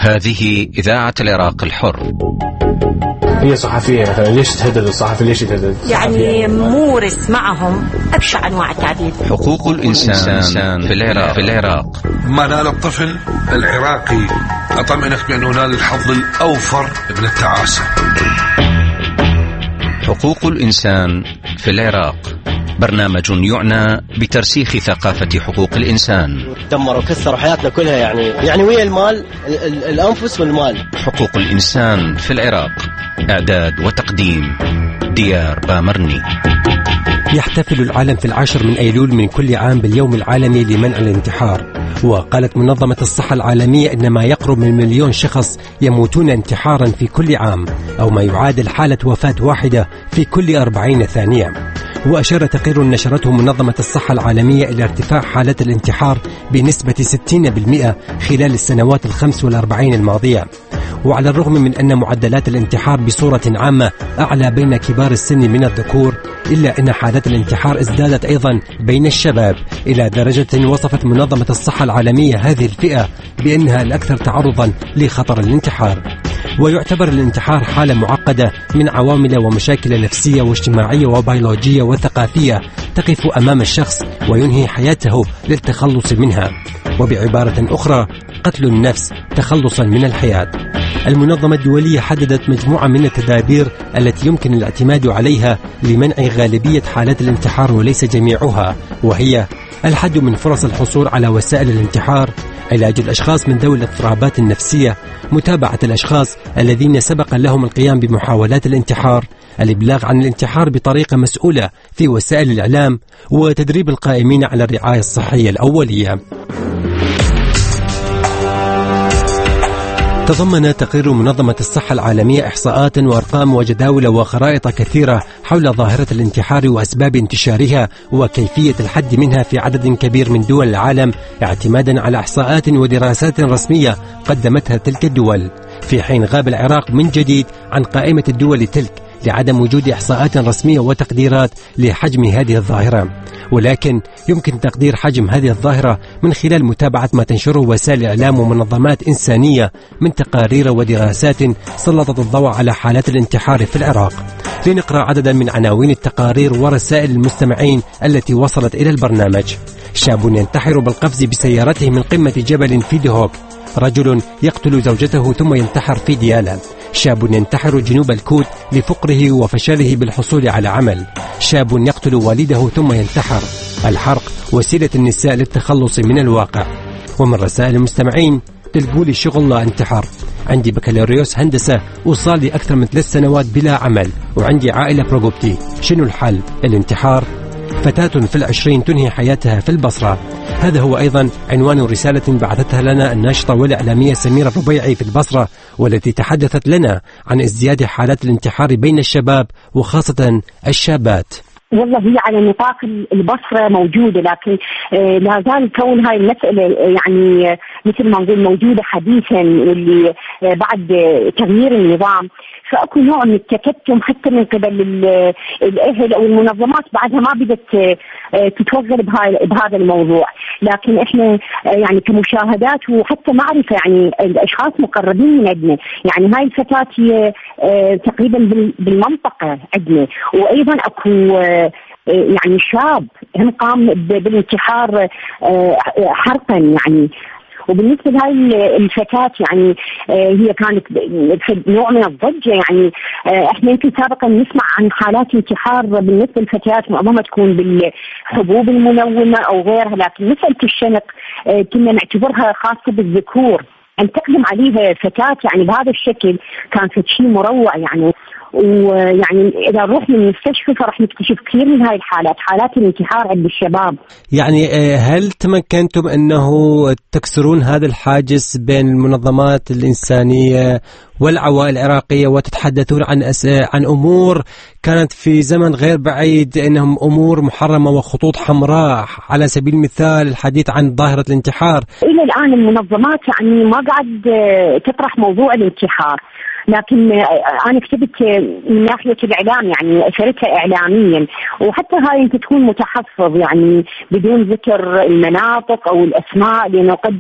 هذه إذاعة العراق الحر. هي صحفية مثلا، ليش تهدد الصحفي؟ ليش تهدد؟ يعني مورس معهم أبشع أنواع التهديد. حقوق الإنسان في العراق. ما نال الطفل العراقي أطمئنك بأنه نال الحظ الأوفر من التعاسة. حقوق الإنسان في العراق، برنامج يعنى بترسيخ ثقافة حقوق الإنسان. دمروا وكسروا حياتنا كلها، يعني ويا المال، الأنفس والمال. حقوق الإنسان في العراق، إعداد وتقديم ديار بامرني. يحتفل العالم في 10 من أيلول من كل عام باليوم العالمي لمنع الانتحار، وقالت منظمة الصحة العالمية إن ما يقرب من 1,000,000 شخص يموتون انتحارا في كل عام، أو ما يعادل حالة وفاة واحدة في كل 40 ثانية. وأشار تقرير نشرته منظمة الصحة العالمية إلى ارتفاع حالات الانتحار بنسبة 60% خلال السنوات 45 الماضية. وعلى الرغم من أن معدلات الانتحار بصورة عامة أعلى بين كبار السن من الذكور، إلا أن حالات الانتحار ازدادت أيضا بين الشباب، إلى درجة وصفت منظمة الصحة العالمية هذه الفئة بأنها الأكثر تعرضا لخطر الانتحار. ويعتبر الانتحار حالة معقدة من عوامل ومشاكل نفسية واجتماعية وبيولوجية وثقافية تقف أمام الشخص وينهي حياته للتخلص منها، وبعبارة أخرى قتل النفس تخلصا من الحياة. المنظمة الدولية حددت مجموعة من التدابير التي يمكن الاعتماد عليها لمنع غالبية حالات الانتحار وليس جميعها، وهي الحد من فرص الحصول على وسائل الانتحار، علاج الأشخاص من ذوي الاضطرابات النفسية، متابعة الأشخاص الذين سبق لهم القيام بمحاولات الانتحار، الإبلاغ عن الانتحار بطريقة مسؤولة في وسائل الإعلام، وتدريب القائمين على الرعاية الصحية الأولية. تضمن تقرير منظمة الصحة العالمية إحصاءات وأرقام وجداول وخرائط كثيرة حول ظاهرة الانتحار وأسباب انتشارها وكيفية الحد منها في عدد كبير من دول العالم، اعتمادا على إحصاءات ودراسات رسمية قدمتها تلك الدول، في حين غاب العراق من جديد عن قائمة الدول تلك لعدم وجود إحصاءات رسمية وتقديرات لحجم هذه الظاهرة. ولكن يمكن تقدير حجم هذه الظاهرة من خلال متابعة ما تنشره وسائل الإعلام ومنظمات إنسانية من تقارير ودراسات سلطت الضوء على حالات الانتحار في العراق. لنقرأ عددا من عناوين التقارير ورسائل المستمعين التي وصلت إلى البرنامج. شاب ينتحر بالقفز بسيارته من قمة جبل في دهوك. رجل يقتل زوجته ثم ينتحر في ديالا. شاب ينتحر جنوب الكوت لفقره وفشله بالحصول على عمل. شاب يقتل والده ثم ينتحر. الحرق وسيلة النساء للتخلص من الواقع. ومن رسائل المستمعين: تلقوا لي شغل لا انتحر، عندي بكالوريوس هندسة وصار لي أكثر من 3 سنوات بلا عمل، وعندي عائلة برقبتي، شنو الحل؟ الانتحار؟ فتاة في 20 تنهي حياتها في البصرة. هذا هو أيضا عنوان رسالة بعثتها لنا الناشطة والإعلامية سميرة الربيعي في البصرة، والتي تحدثت لنا عن ازدياد حالات الانتحار بين الشباب وخاصة الشابات. والله هي على نطاق البصرة موجودة، لكن لا زال كون هاي المسألة يعني مثل ما نقول موجودة حديثا، واللي بعد تغيير النظام فأكو نوع من التكتم حتى من قبل الأهل أو المنظمات بعدها ما بدت تتوغل بهذا الموضوع. لكن إحنا يعني كمشاهدات وحتى معرفة يعني الأشخاص مقربين من عندنا، يعني هاي الفتاة هي تقريبا بالمنطقة عندنا، وأيضا أكو يعني شاب هم قام بالانتحار حرقا يعني. وبالنسبة لهاي الفتاة يعني هي كانت نوع من الضجة، يعني احنا يمكن سابقا نسمع عن حالات انتحار بالنسبة للفتيات معظمها تكون بالحبوب المنومة أو غيرها، لكن مسألة الشنق كنا نعتبرها خاصة بالذكور. أن تقدم عليها فتاة يعني بهذا الشكل كان شيء مروع يعني. ويعني إذا نروح من المستشفى فرح نكتشف كثير من هاي الحالات، حالات الانتحار عند الشباب. يعني هل تمكنتم أنه تكسرون هذا الحاجز بين المنظمات الإنسانية والعوائل العراقية وتتحدثون عن أمور كانت في زمن غير بعيد إنهم أمور محرمة وخطوط حمراء، على سبيل المثال الحديث عن ظاهرة الانتحار؟ إلى الآن المنظمات يعني ما قاعد تطرح موضوع الانتحار، لكن أنا كتبت من ناحية الإعلام، يعني أثرتها إعلاميا، وحتى هاي أنت تكون متحفظ يعني بدون ذكر المناطق أو الأسماء، لأنه قد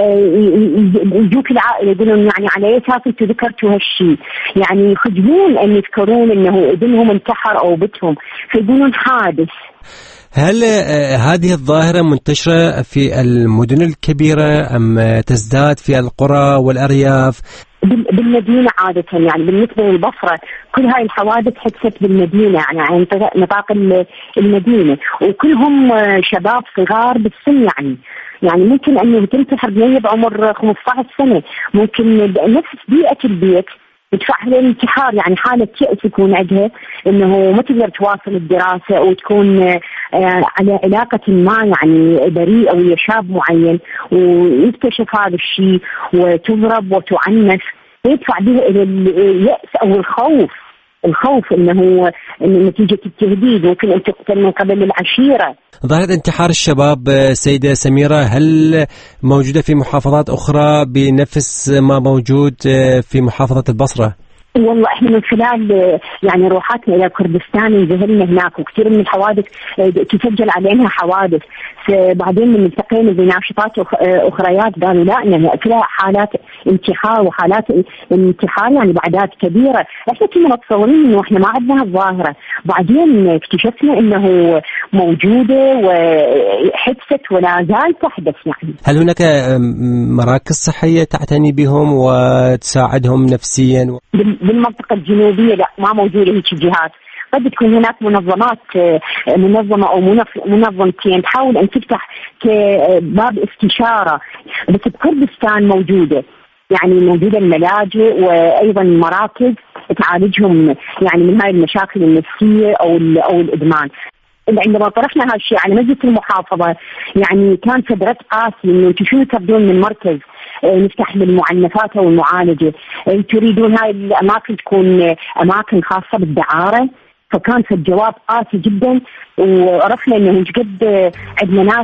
يجوك العائلة يقولون يعني على أساس أنتوا ذكرتوا هالشيء، يعني يخجلون أن يذكرون أنه ابنهم انتحر أو بنتهم، فيقولون حادث. هل هذه الظاهرة منتشرة في المدن الكبيرة أم تزداد في القرى والأرياف؟ بالمدينة عادة، يعني بالنسبة للبصرة كل هاي الحوادث حدثت بالمدينة، يعني عن نطاق المدينة، وكلهم شباب صغار بالسن، يعني ممكن أنه تنتحر بنية بعمر 15 سنة، ممكن نفس بيئة البيت تدفعها للانتحار، يعني حالة يأس يكون عندها انه ما تقدر تواصل الدراسة او تكون على علاقة ما يعني بريئة ويا شاب معين، ويكتشف هذا الشيء وتضرب وتعنف، ويدفع به الى اليأس او الخوف انه نتيجة التهديد ممكن ان تقتل من قبل العشيرة. ظاهرة انتحار الشباب سيدة سميرة هل موجودة في محافظات أخرى بنفس ما موجود في محافظة البصرة؟ والله احنا من خلال يعني روحاتنا الى كردستان انزهلنا هناك، وكثير من الحوادث تسجل علينا حوادث، بعدين من التقينا بناشطات اخريات قالوا لا انها كلها حالات انتحار، وحالات انتحار يعني باعداد كبيره، احنا كنا متصورين انه احنا ما عندنا الظاهره، بعدين اكتشفنا انه موجوده وحدثت ولا زال تحدث. يعني هل هناك مراكز صحيه تعتني بهم وتساعدهم نفسيا؟ بالمنطقة الجنوبية لا، ما موجودة هيك جهات، قد تكون هناك منظمة أو منظمتين تحاول أن تفتح كباب استشارة، بس بكردستان موجودة، يعني موجودة الملاجئ وأيضا مراكز تعالجهم يعني من هاي المشاكل النفسية أو الإدمان. عندما طرحنا هالشيء على مجلس المحافظة يعني كان فدرة قاسي إنه انتم شو تبدون من مركز نفتح للمعنفات أو المعالجة، تريدون هاي الأماكن تكون أماكن خاصة بالدعارة، فكان في الجواب قاسي جدا، وعرفنا انه مش قد عندنا ناس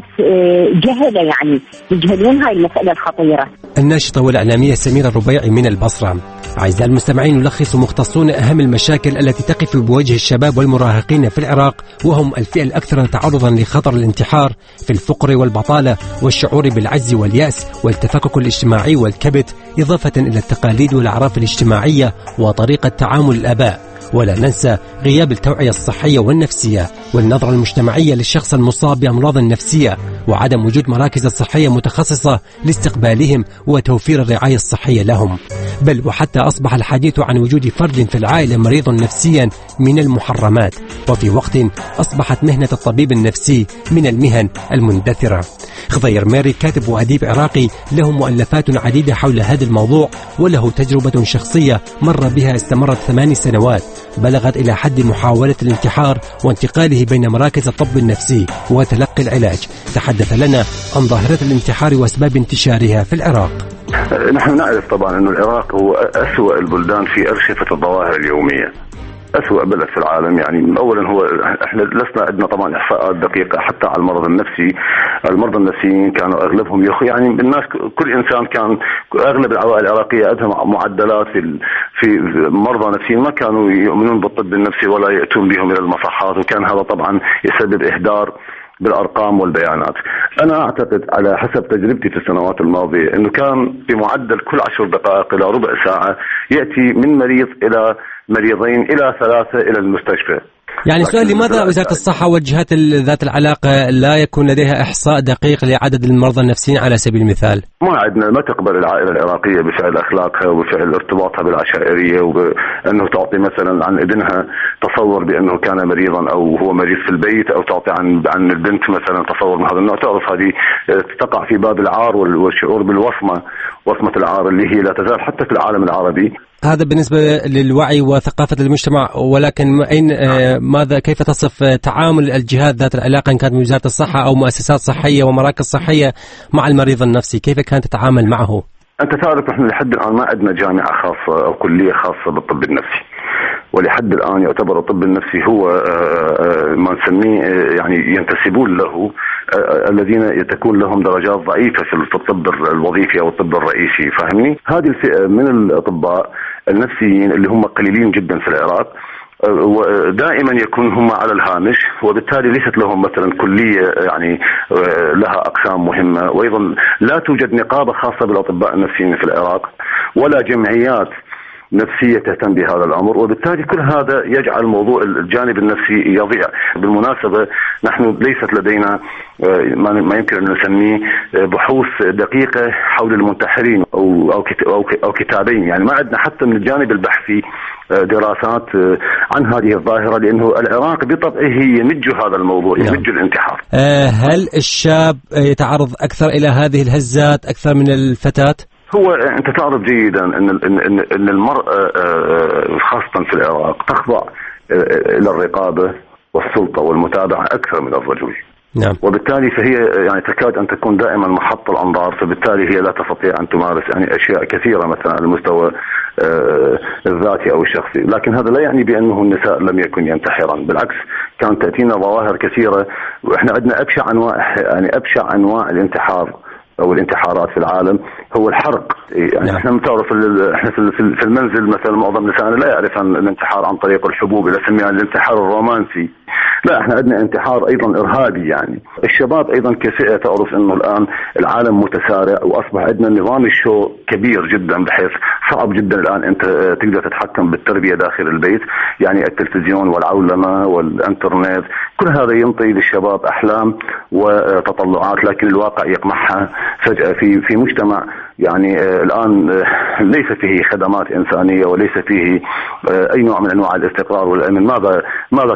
جهلة يعني يجهلون هاي المسألة الخطيرة. الناشطة والإعلامية سميرة الربيعي من البصرة. أعزائي المستمعين، يلخص مختصون أهم المشاكل التي تقف بوجه الشباب والمراهقين في العراق، وهم الفئة الأكثر تعرضا لخطر الانتحار في الفقر والبطالة والشعور بالعجز واليأس والتفكك الاجتماعي والكبت، إضافة إلى التقاليد والأعراف الاجتماعية وطريقة تعامل الآباء. ولا ننسى غياب التوعية الصحية والنفسية والنظرة المجتمعية للشخص المصاب بأمراض نفسية، وعدم وجود مراكز صحية متخصصة لاستقبالهم وتوفير الرعاية الصحية لهم. بل وحتى أصبح الحديث عن وجود فرد في العائلة مريض نفسيا من المحرمات، وفي وقت أصبحت مهنة الطبيب النفسي من المهن المندثرة. خضير ميري كاتب وأديب عراقي له مؤلفات عديدة حول هذا الموضوع، وله تجربة شخصية مر بها استمرت 8 سنوات بلغت إلى حد محاولة الانتحار وانتقاله بين مراكز الطب النفسي وتلقي العلاج. تحدث لنا عن ظاهرة الانتحار وأسباب انتشارها في العراق. نحن نعرف طبعا أن العراق هو أسوأ البلدان في أرشفة الظواهر اليومية، أسوأ بلد في العالم. يعني أولا هو إحنا لسنا عندنا طبعا إحصاءات دقيقة حتى على المرض النفسي. المرضى النفسيين كانوا أغلبهم يعني الناس كل إنسان كان أغلب العوائل العراقية عندها معدلات في مرضى نفسيين ما كانوا يؤمنون بالطب النفسي ولا يأتون بهم إلى المصحات، وكان هذا طبعا يسبب إهدار بالأرقام والبيانات. أنا أعتقد على حسب تجربتي في السنوات الماضية أنه كان بمعدل كل 10 دقائق إلى ربع ساعة يأتي من مريض إلى مريضين إلى 3 إلى المستشفى. يعني سؤال، لماذا وزارة الصحة والجهات ذات العلاقة لا يكون لديها إحصاء دقيق لعدد المرضى النفسيين على سبيل المثال؟ ما تقبل العائلة العراقية بفعل أخلاقها وبفعل ارتباطها بالعشائرية، وأنه تعطي مثلا عن ابنها تصور بأنه كان مريضا أو هو مريض في البيت، أو تعطي عن البنت مثلا تصور من هذا النوع. تعرف هذه تقع في باب العار والشعور وصمة العار اللي هي لا تزال حتى في العالم العربي. هذا بالنسبة للوعي وثقافة المجتمع، ولكن كيف تصف تعامل الجهات ذات العلاقة إن كانت من وزارة الصحة أو مؤسسات صحية ومراكز صحية مع المريض النفسي؟ كيف كانت تتعامل معه؟ أنت تعرف إحنا لحد الآن ما عندنا جامعة خاصة أو كلية خاصة بالطب النفسي، ولحد الآن يعتبر الطب النفسي هو ما نسميه يعني ينتسبون له الذين تكون لهم درجات ضعيفة في الطب الوظيفي أو الطب الرئيسي، فاهمني؟ هذه الفئة من الأطباء النفسيين اللي هم قليلين جدا في العراق ودائما يكون هم على الهامش، وبالتالي ليست لهم مثلا كلية يعني لها أقسام مهمة، وأيضا لا توجد نقابة خاصة بالأطباء النفسيين في العراق ولا جمعيات نفسية تهتم بهذا الأمر، وبالتالي كل هذا يجعل موضوع الجانب النفسي يضيع. بالمناسبة نحن ليست لدينا ما يمكن أن نسميه بحوث دقيقة حول المنتحرين أو كتابين، يعني ما عندنا حتى من الجانب البحثي دراسات عن هذه الظاهرة، لأنه العراق بطبعه يمج هذا الموضوع، يمج الانتحار. هل الشاب يتعرض أكثر إلى هذه الهزات أكثر من الفتاة؟ هو أنت تعرف جيدا أن المرأة خاصة في العراق تخضع إلى الرقابة والسلطة والمتابعة أكثر من الرجل. نعم. وبالتالي فهي يعني تكاد أن تكون دائما محط الأنظار، فبالتالي هي لا تستطيع أن تمارس يعني أشياء كثيرة مثلا على المستوى الذاتي أو الشخصي، لكن هذا لا يعني بأنه النساء لم يكن ينتحرا، بالعكس كانت تأتينا ظواهر كثيرة، وإحنا عندنا أبشع أنواع الانتحار أو الانتحارات في العالم هو الحرق. يعني احنا متعرف احنا في المنزل مثلا معظم نسائنا لا يعرف عن الانتحار عن طريق الحبوب، إذا سميها الانتحار الرومانسي. لا، احنا عندنا انتحار ايضا ارهابي. يعني الشباب ايضا كفئة تعرف انه الان العالم متسارع، واصبح عندنا نظام الشو كبير جدا، بحيث صعب جدا الان انت تقدر تتحكم بالتربية داخل البيت. يعني التلفزيون والعولمة والانترنت كل هذا ينطي للشباب احلام وتطلعات، لكن الواقع يقمعها فجأة في مجتمع يعني الآن ليس فيه خدمات إنسانية وليس فيه أي نوع من أنواع الاستقرار والأمن. ماذا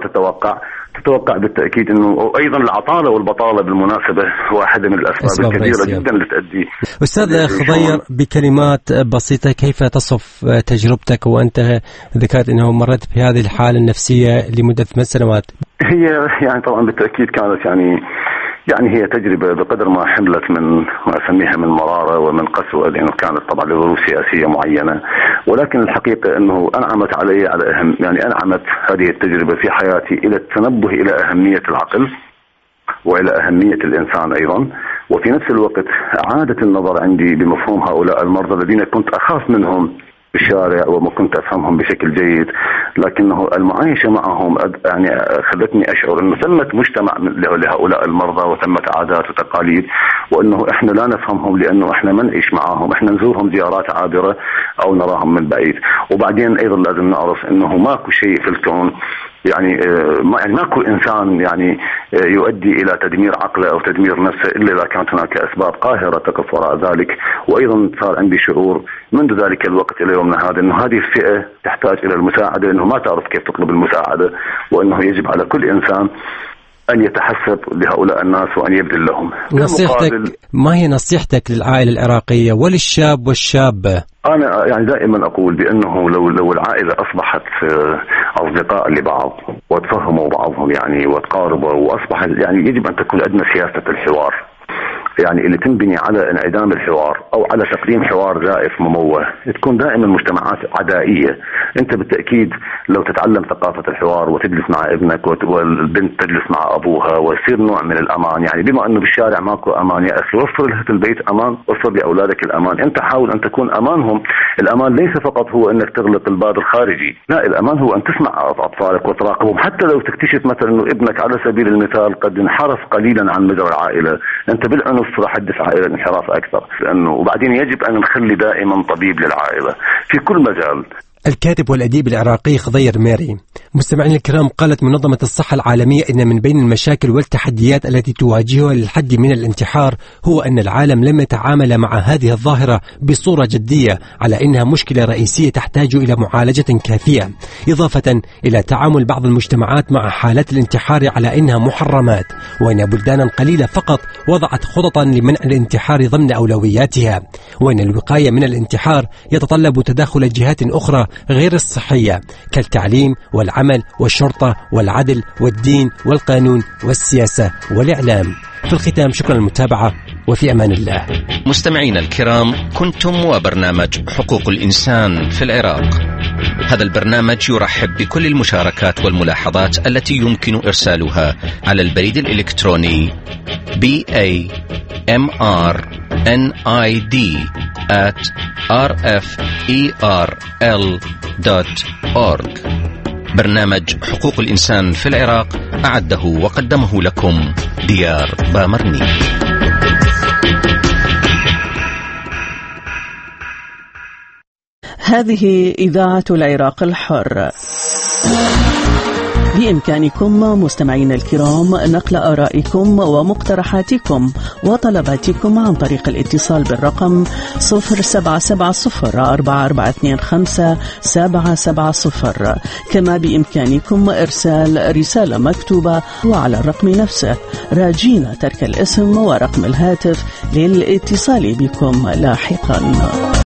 تتوقع بالتأكيد أنه أيضا العطالة والبطالة بالمناسبة واحدة من الأسباب الكبيرة جدا اللي تؤدي. أستاذ خضير، بكلمات بسيطة كيف تصف تجربتك وأنت ذكرت أنه مرت بهذه الحالة النفسية لمدة 8 سنوات؟ هي يعني طبعا بالتأكيد كانت يعني هي تجربة بقدر ما حملت من ما أسميها من مرارة ومن قسوة، لأنه كانت طبعا لظروف سياسية معينة، ولكن الحقيقة أنه أنعمت علي أنعمت هذه التجربة في حياتي إلى التنبه إلى أهمية العقل وإلى أهمية الإنسان أيضا، وفي نفس الوقت أعادت النظر عندي بمفهوم هؤلاء المرضى الذين كنت أخاف منهم بالشارع وما كنت أفهمهم بشكل جيد، لكنه المعايشة معهم يعني خلتني أشعر أنه ثمة مجتمع لهؤلاء المرضى وثمة عادات وتقاليد، وأنه إحنا لا نفهمهم لأنه إحنا ما نعيش معهم، إحنا نزورهم زيارات عابرة أو نراهم من بعيد. وبعدين أيضا لازم نعرف أنه ماكو شيء في الكون يعني ماكو إنسان يعني يؤدي إلى تدمير عقله أو تدمير نفسه إلا إذا كانت هناك أسباب قاهرة تقف وراء ذلك. وأيضا صار عندي شعور منذ ذلك الوقت إلى يومنا هذا أنه هذه الفئة تحتاج إلى المساعدة، أنه ما تعرف كيف تطلب المساعدة، وأنه يجب على كل إنسان أن يتحسب لهؤلاء الناس وأن يبذل لهم. نصيحتك ما هي نصيحتك للعائلة العراقية وللشاب والشابة؟ أنا يعني دائما أقول بأنه لو العائلة أصبحت أصدقاء لبعض وتفهموا بعضهم يعني وتقاربوا، وأصبحت يعني يجب أن تكون عندنا سياسة الحوار، يعني اللي تنبني على انعدام الحوار أو على تقديم حوار زائف مموه. تكون دائما مجتمعات عدائية. أنت بالتأكيد لو تتعلم ثقافة الحوار وتجلس مع ابنك والبنت تجلس مع أبوها ويصير نوع من الأمان، يعني بما أنه بالشارع ماكو أمان يا أخي، وفر لها في البيت أمان، وفر لأولادك الأمان. أنت حاول أن تكون أمانهم. الأمان ليس فقط هو أنك تغلق الباب الخارجي، لا، الأمان هو أن تسمع أطفالك وتراقبهم. حتى لو تكتشف مثلا أنه ابنك على سبيل المثال قد انحرف قليلا عن مجرى العائلة، أنت بالعنف راح تدفع إلى الانحراف أكثر. لأنه وبعدين يجب أن نخلي دائما طبيب للعائلة في كل مجال. الكاتب والأديب العراقي خضير ميري. مستمعين الكرام، قالت منظمة الصحة العالمية إن من بين المشاكل والتحديات التي تواجهها للحد من الانتحار هو أن العالم لم يتعامل مع هذه الظاهرة بصورة جدية، على إنها مشكلة رئيسية تحتاج إلى معالجة كافية، إضافة إلى تعامل بعض المجتمعات مع حالات الانتحار على إنها محرمات، وإن بلدانا قليلة فقط وضعت خططا لمنع الانتحار ضمن أولوياتها، وإن الوقاية من الانتحار يتطلب تداخل جهات أخرى غير الصحية كالتعليم والعمل والشرطة والعدل والدين والقانون والسياسة والإعلام. في الختام، شكرا للمتابعة وفي أمان الله. مستمعين الكرام، كنتم وبرنامج حقوق الإنسان في العراق. هذا البرنامج يرحب بكل المشاركات والملاحظات التي يمكن إرسالها على البريد الإلكتروني bamrid@rferl.org. برنامج حقوق الإنسان في العراق أعده وقدمه لكم ديار بامرني. هذه إذاعة العراق الحر. بإمكانكم مستمعين الكرام نقل آرائكم ومقترحاتكم وطلباتكم عن طريق الاتصال بالرقم 07704425-770. كما بإمكانكم إرسال رسالة مكتوبة وعلى الرقم نفسه، راجين ترك الاسم ورقم الهاتف للاتصال بكم لاحقا.